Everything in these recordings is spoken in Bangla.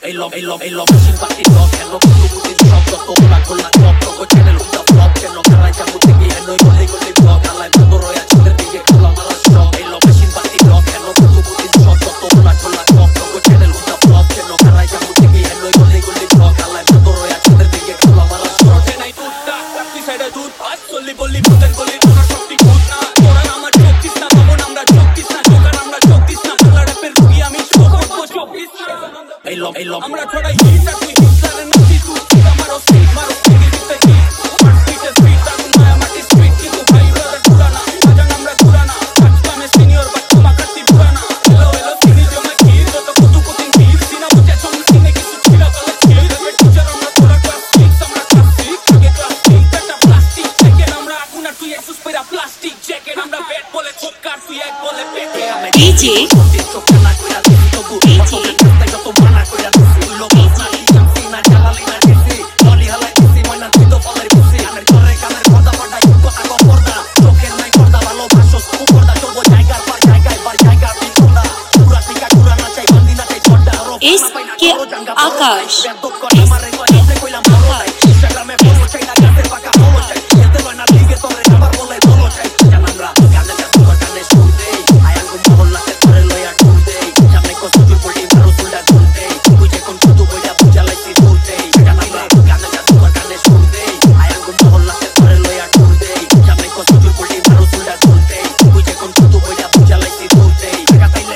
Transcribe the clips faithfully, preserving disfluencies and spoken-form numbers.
Hey love, hey love, hey love, simpati dog, hello, kutu kutin shop, toto bola kola top, togo channel uda flop, channel karai jamu tegi, hello, goli goli blog, alai bando roya chinder dige khala mala shop. Hey love, simpati dog, hello, kutu kutin shop, toto bola kola top, togo channel uda flop, channel karai jamu tegi, hello, goli goli blog, alai bando roya chinder dige khala mala shop. Chenai tutta, takti side dud, pas solli bolli buten goli tora shopti kutna, tora nama chokis na, babo namra chokis na, joka namra chokis na, bangla rapper rugi ami show korbo chokis na. Hey love, hey love, amra thoda hit আর তুই হিটলারের নাতি তুই আমারও স্পিড মারো স্পিড দিতে কি আমার স্পিডে স্পিড তাগুন মায়া মাটি স্পিড কিন্তু ভাই ব্রাদার পুরানা আজান আমরা পুরানা আজকা মে সিনিয়র বাচ্চা মাকাতি পুরানা হেলো হেলো সিনি জমা কি যত কুতু কুতিন কি সিনা মুজে চম সিনে কিছু ছিল বলে কি রে টিচার আমরা তোরা ক্লাস সিক্স আমরা ক্লাস সিক্স আগে ক্লাস সিক্স একটা প্লাস্টিক জ্যাকেট আমরা এখন আর তুই এক্সুস পেরা প্লাস্টিক জ্যাকেট আমরা ব্যাট বলে ছোটকার তুই এক বলে পেটে আমি ডিজে চোখে না কইরা দিছি তবু ডিজে যত মানা কইরা দিছি লোক না দিছি না চালালি না দিছি নলি হালাই দিছি ময়না তুই তো ফলের দিছি আনের করে কানের পর্দা পর্দা কথা কো পর্দা চোখের নাই পর্দা ভালো ভাষো তু পর্দা চলবো জায়গার পর জায়গায় বার জায়গা পিছন্দা পুরা টিকা পুরা না চাই বান্দি না চাই ছড়টা এস কে আকাশ মারে কইলে কইলাম বড় ইনস্টাগ্রামে ফলো চাই না গাতে পাকা ফলো চাই এতে না লিগে তোরে আবার বলে বলো চাই জানামরা গানে গাতে গানে শুনতে আয়াঙ্গ মহল্লাতে ধরে লয়া ঢুলতে সামনে কো সুজুর পড়ি মারো সুলডা ঢুলতে তুই যে কোন শুধু বইলা বুঝা লাইছি ঢুলতে জানামরা গানে গাতে গানে শুনতে আয়াঙ্গ মহল্লাতে ধরে লয়া ঢুলতে সামনে কো সুজুর পড়ি মারো সুলডা ঢুলতে তুই যে কোন শুধু বইলা বুঝা লাইছি ঢুলতে টাকা পাইলে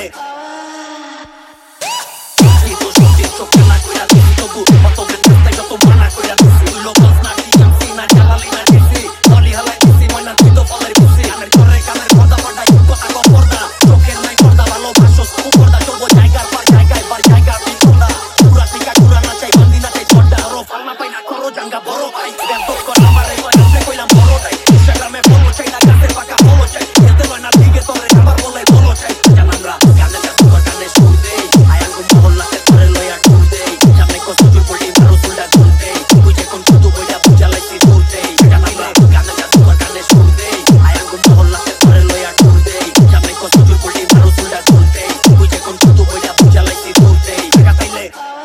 কি তো সত্যি চোখে না কইরা দিছি তবু কত বেতে যত মানা কইরা দিছি লোক না দিছি না চালালি না দিছি নলি হালাই দিছি ময়না তুই তো ফলের দিছি আনের করে কানের পর্দা পর্দা কথা কো পর্দা চোখের নাই পর্দা ভালো ভাষো তু পর্দা চলবো জায়গার পর জায়গায় বার জায়গা পিছন্দা পুরা টিকা পুরা না চাই বান্দি না চাই ছড়টা রো ফালনা পাই না করো জাঙ্গা বড় ভাই ব্যস্ত কর আমারে কইলাম কইলাম বড় ভাই ইনস্টাগ্রামে ফলো চাই না গাতে পাকা ফলো চাই এতে না দিকে তোরে আবার বলে বলো চাই জানামরা গানে গাতে গানে শুনতে আয়াঙ্গ মহল্লাতে ধরে লয়া ঢুলতে সামনে কো সুজুর পড়ি মারো সুলডা ঢুলতে তুই যে কোন শুধু বইলা বুঝা লাইছি ঢুলতে জানামরা গানে গাতে গানে শুনতে আয়াঙ্গ মহল্লাতে ধরে লয়া ঢুলতে সামনে কো সুজুর পড়ি মারো সুলডা ঢুলতে তুই যে কোন শুধু বইলা বুঝা লাইছি ঢুলতে টাকা পাইলে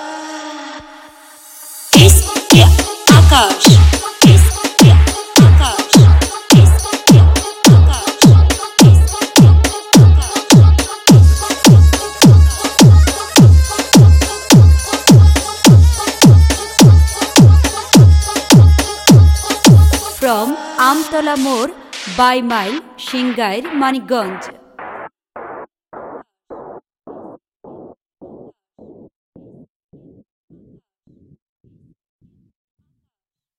S K Akash S K Akash S K Akash S K Akash from Amtala More by Mile, Shingair, Manikganj.